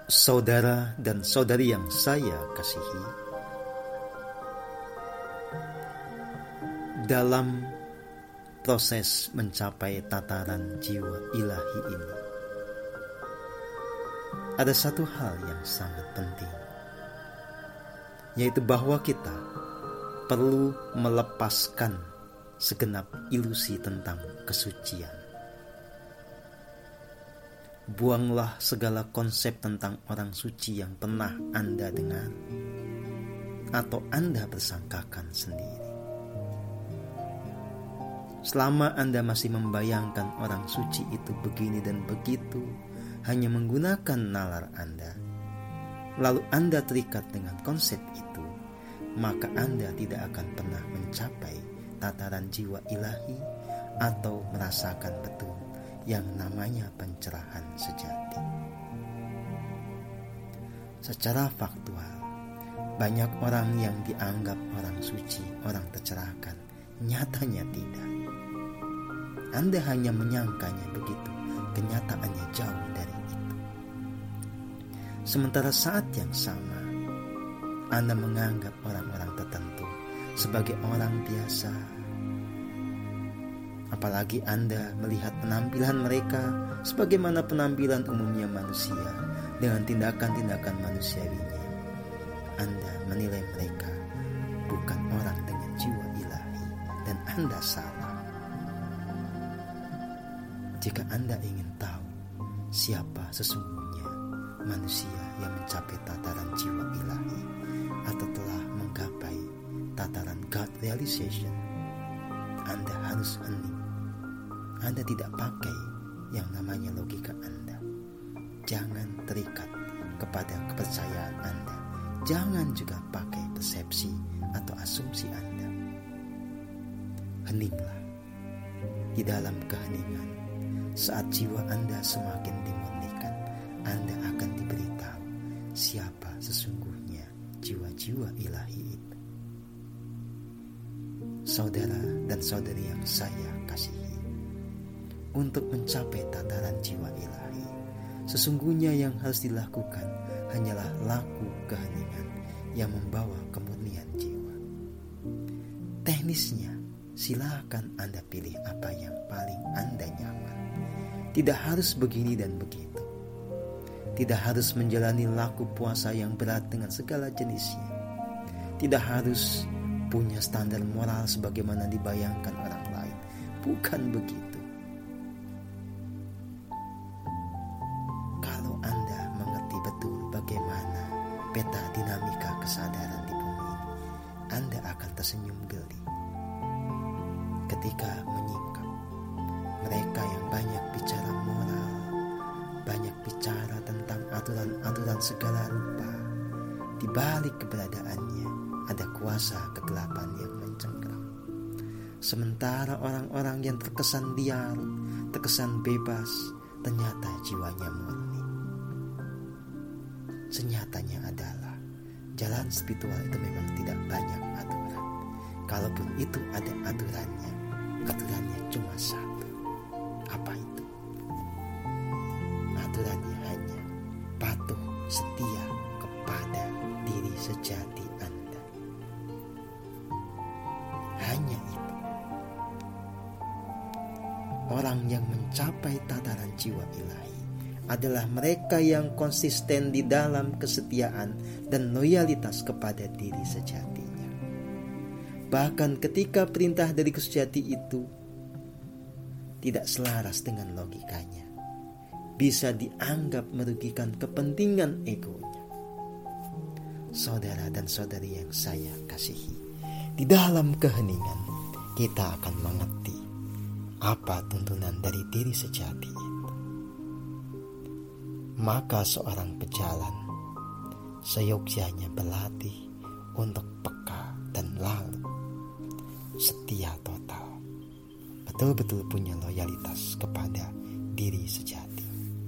Saudara dan saudari yang saya kasihi, dalam proses mencapai tataran jiwa ilahi ini, ada satu hal yang sangat penting, yaitu bahwa kita perlu melepaskan segenap ilusi tentang kesucian. Buanglah segala konsep tentang orang suci yang pernah Anda dengar atau Anda bersangkakan sendiri. Selama Anda masih membayangkan orang suci itu begini dan begitu, hanya menggunakan nalar Anda, lalu Anda terikat dengan konsep itu, maka Anda tidak akan pernah mencapai tataran jiwa ilahi atau merasakan betul yang namanya pencerahan sejati. Secara faktual, banyak orang yang dianggap orang suci, orang tercerahkan, nyatanya tidak. Anda hanya menyangkanya begitu, kenyataannya jauh dari itu. Sementara saat yang sama, Anda menganggap orang-orang tertentu sebagai orang biasa. Apalagi Anda melihat penampilan mereka sebagaimana penampilan umumnya manusia dengan tindakan-tindakan manusiawinya. Anda menilai mereka bukan orang dengan jiwa ilahi dan Anda salah. Jika Anda ingin tahu siapa sesungguhnya manusia yang mencapai tataran jiwa ilahi atau telah menggapai tataran God realization, Anda harus hening. Anda tidak pakai yang namanya logika Anda. Jangan terikat kepada kepercayaan Anda. Jangan juga pakai persepsi atau asumsi Anda. Heninglah. Di dalam keheningan, saat jiwa Anda semakin dimurnikan, Anda akan diberitahu siapa sesungguhnya jiwa-jiwa ilahi itu. Saudara dan saudari yang saya kasihi, untuk mencapai tataran jiwa ilahi, sesungguhnya yang harus dilakukan hanyalah laku keheningan yang membawa kemurnian jiwa. Teknisnya, silakan Anda pilih apa yang paling Anda nyaman. Tidak harus begini dan begitu. Tidak harus menjalani laku puasa yang berat dengan segala jenisnya. Tidak harus punya standar moral sebagaimana dibayangkan orang lain. Bukan begitu. Kalau Anda mengerti betul bagaimana peta dinamika kesadaran di bumi ini, Anda akan tersenyum geli ketika menyingkap mereka yang banyak bicara moral, banyak bicara tentang aturan-aturan segala rupa. Di balik keberadaannya ada kuasa kegelapan yang mencengkeram. Sementara orang-orang yang terkesan liar, terkesan bebas, ternyata jiwanya murni. Senyatanya adalah jalan spiritual itu memang tidak banyak aturan. Kalaupun itu ada aturannya cuma satu. Apa itu? Aturannya hanya patuh setia kepada diri sejati Anda. Hanya itu. Orang yang mencapai tataran jiwa ilahi adalah mereka yang konsisten di dalam kesetiaan dan loyalitas kepada diri sejatinya. Bahkan ketika perintah dari kesejati itu tidak selaras dengan logikanya, bisa dianggap merugikan kepentingan egonya. Saudara dan saudari yang saya kasihi, di dalam keheningan kita akan mengerti apa tuntunan dari diri sejati itu. Maka seorang pejalan seyogyanya berlatih untuk peka dan lalu setia total, betul-betul punya loyalitas kepada diri sejati.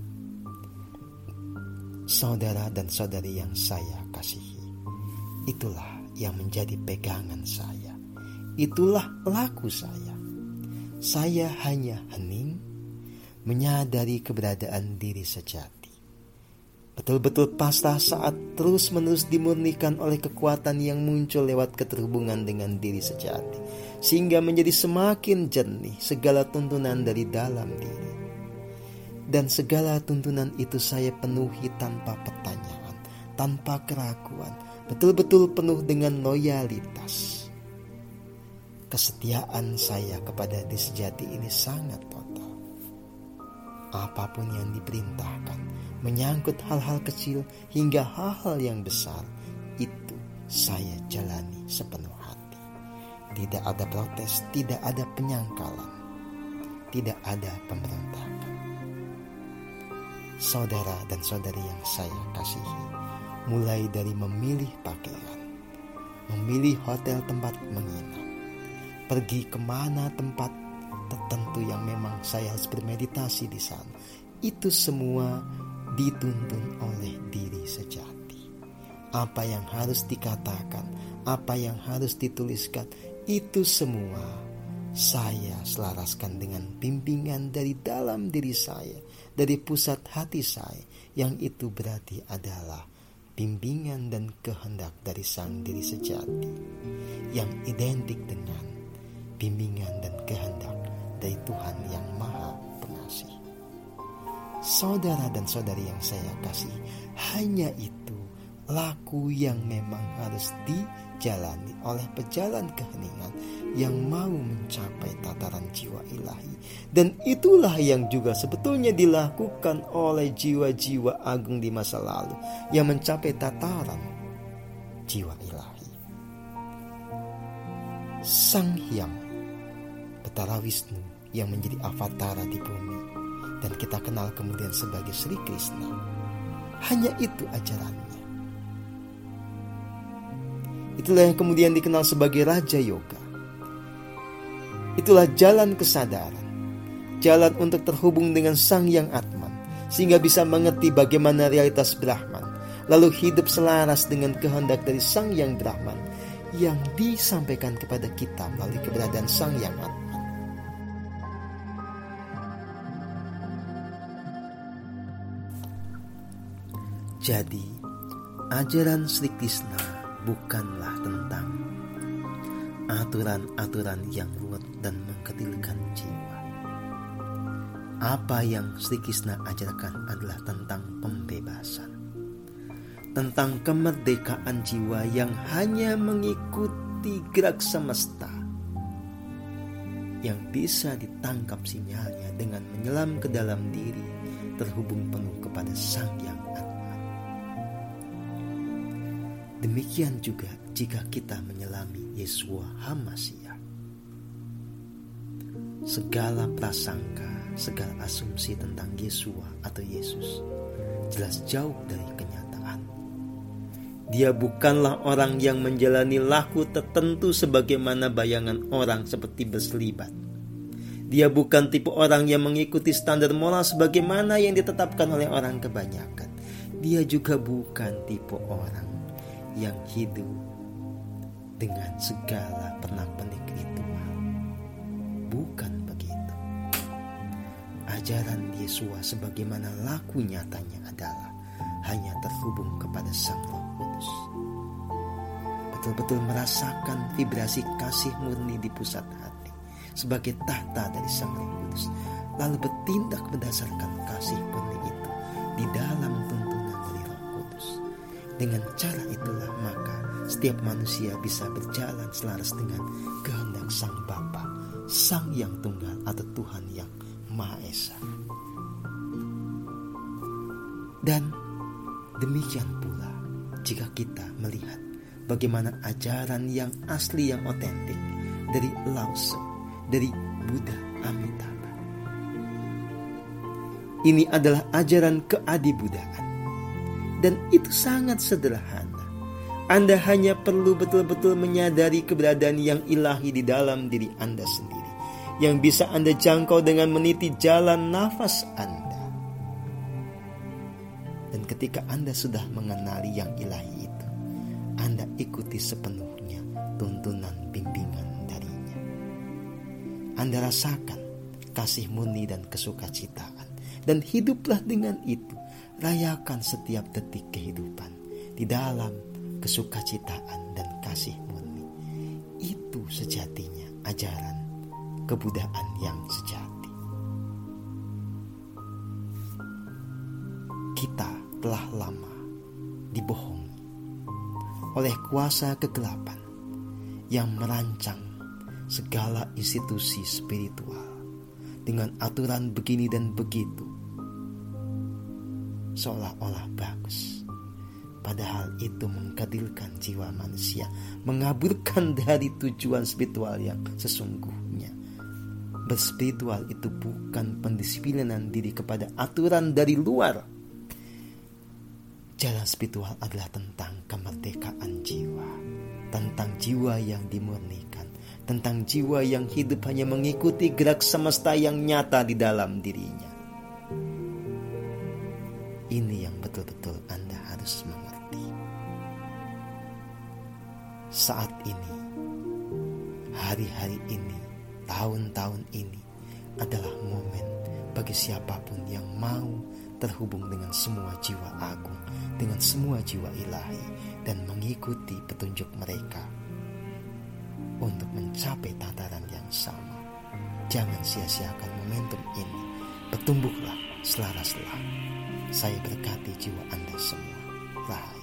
Saudara dan saudari yang saya kasihi, itulah yang menjadi pegangan saya. Itulah laku saya. Saya hanya hening, menyadari keberadaan diri sejati. Betul-betul pasrah saat terus-menerus dimurnikan oleh kekuatan yang muncul lewat keterhubungan dengan diri sejati, sehingga menjadi semakin jernih segala tuntunan dari dalam diri. Dan segala tuntunan itu saya penuhi tanpa pertanyaan, tanpa keraguan, betul-betul penuh dengan loyalitas. Kesetiaan saya kepada diri sejati ini sangat total. Apapun yang diperintahkan, menyangkut hal-hal kecil hingga hal-hal yang besar, itu saya jalani sepenuh hati. Tidak ada protes, tidak ada penyangkalan, tidak ada pemberontakan. Saudara dan saudari yang saya kasihi, mulai dari memilih pakaian, memilih hotel tempat menginap, pergi kemana tempat tertentu yang memang saya harus bermeditasi di sana, itu semua dituntun oleh diri sejati. Apa yang harus dikatakan, apa yang harus dituliskan, itu semua saya selaraskan dengan bimbingan dari dalam diri saya, dari pusat hati saya, yang itu berarti adalah bimbingan dan kehendak dari sang diri sejati, yang identik dengan bimbingan dan kehendak dari Tuhan yang Maha Pengasih. Saudara dan saudari yang saya kasih, hanya itu laku yang memang harus dijalani oleh pejalan keheningan yang mau mencapai tataran jiwa ilahi. Dan itulah yang juga sebetulnya dilakukan oleh jiwa-jiwa agung di masa lalu yang mencapai tataran jiwa ilahi. Sang Hyang Betara Wisnu yang menjadi avatara di bumi dan kita kenal kemudian sebagai Sri Krishna, hanya itu ajarannya. Itulah yang kemudian dikenal sebagai Raja Yoga. Itulah jalan kesadaran, jalan untuk terhubung dengan Sang Yang Atman, sehingga bisa mengerti bagaimana realitas Brahman, lalu hidup selaras dengan kehendak dari Sang Yang Brahman yang disampaikan kepada kita melalui keberadaan Sang Yang Atman. Jadi, ajaran Sri Krishna bukanlah tentang aturan-aturan yang ruwet dan mengketilkan jiwa. Apa yang Sri Krishna ajarkan adalah tentang pembebasan, tentang kemerdekaan jiwa yang hanya mengikuti gerak semesta, yang bisa ditangkap sinyalnya dengan menyelam ke dalam diri, terhubung penuh kepada Sang Yang Atman. Demikian juga jika kita menyelami Yeshua HaMashiach. Segala prasangka, segala asumsi tentang Yeshua atau Yesus jelas jauh dari kenyataan. Dia bukanlah orang yang menjalani laku tertentu sebagaimana bayangan orang seperti berselibat. Dia bukan tipe orang yang mengikuti standar moral sebagaimana yang ditetapkan oleh orang kebanyakan. Dia juga bukan tipe orang yang hidup dengan segala pernak-pernik ritual. Bukan begitu. Ajaran Yeshua sebagaimana laku nyatanya adalah hanya terhubung kepada Sang Roh Kudus. Betul-betul merasakan vibrasi kasih murni di pusat hati sebagai tahta dari Sang Roh Kudus, lalu bertindak berdasarkan kasih murni itu di dalam tuntunan dari Roh Kudus. Dengan cara itulah maka setiap manusia bisa berjalan selaras dengan kehendak Sang Bapa, Sang Yang Tunggal atau Tuhan yang Maha Esa. Dan demikian pula jika kita melihat bagaimana ajaran yang asli, yang otentik dari Lao Tzu, dari Buddha Amitabha. Ini adalah ajaran keadibudaan. Dan itu sangat sederhana. Anda hanya perlu betul-betul menyadari keberadaan yang ilahi di dalam diri Anda sendiri, yang bisa Anda jangkau dengan meniti jalan nafas Anda. Dan ketika Anda sudah mengenali yang ilahi itu, Anda ikuti sepenuhnya tuntunan bimbingan darinya. Anda rasakan kasih murni dan kesukacitaan, dan hiduplah dengan itu. Rayakan setiap detik kehidupan di dalam kesukacitaan dan kasih murni. Itu sejatinya ajaran kebudayaan yang sejati. Kita telah lama dibohongi oleh kuasa kegelapan yang merancang segala institusi spiritual dengan aturan begini dan begitu, seolah-olah bagus. Padahal itu mengkadilkan jiwa manusia, mengaburkan dari tujuan spiritual yang sesungguhnya. Berspiritual itu bukan pendisiplinan diri kepada aturan dari luar. Jalan spiritual adalah tentang kemerdekaan jiwa, tentang jiwa yang dimurnikan, tentang jiwa yang hidup hanya mengikuti gerak semesta yang nyata di dalam dirinya. Ini yang betul-betul Anda harus mengerti. Saat ini, hari-hari ini, tahun-tahun ini adalah momen bagi siapapun yang mau terhubung dengan semua jiwa agung, dengan semua jiwa ilahi, dan mengikuti petunjuk mereka untuk mencapai tataran yang sama. Jangan sia-siakan momentum ini. Bertumbuhlah selaras-selaras. Saya berkati jiwa Anda semua. Rahayu.